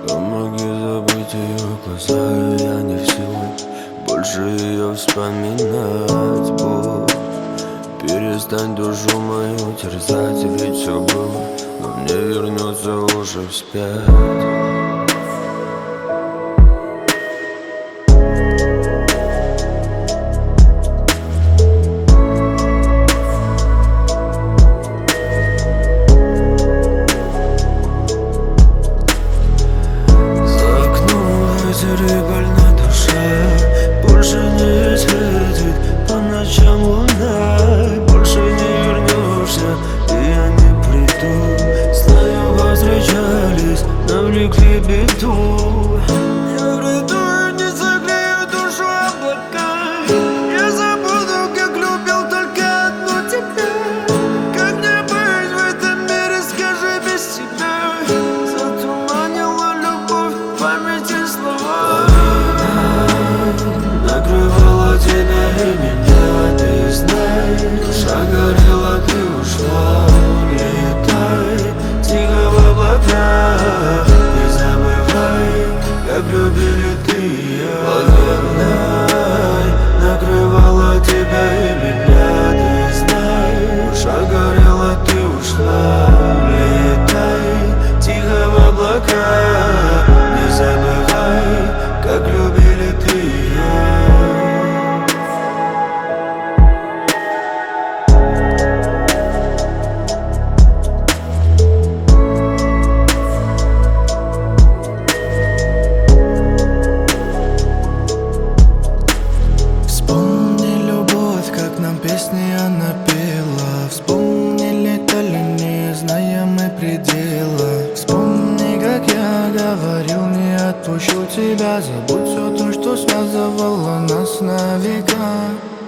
Помоги забыть ее глаза, я не в силах больше ее вспоминать. Будь, перестань душу мою терзать, ведь все было, но мне вернется уже вспять. Рыбаль на душе, больше не светит по ночам луна. Больше не вернешься, и я не приду. Знаю, повстречались, навлекли беду. Я приду и не согрею душу облака. Я забуду, как любил только одну тебя. Как мне быть в этом мире, скажи, без тебя? Затуманила любовь в памяти слова. Накрывала тебя и меня, ты знай. Душа горела, ты ушла. Улетай тихо в облака. Не забывай, как любили ты и я. Повернай, накрывала тебя и меня, ты знай. Душа горела, ты ушла. Улетай тихо в облака. Не забывай, как любили ты и я. Вспомни любовь, как нам песни она пела. Вспомни, летали, не зная мы предела. Вспомни, как я говорил, не отпущу тебя. Забудь все то, что связывало нас на века.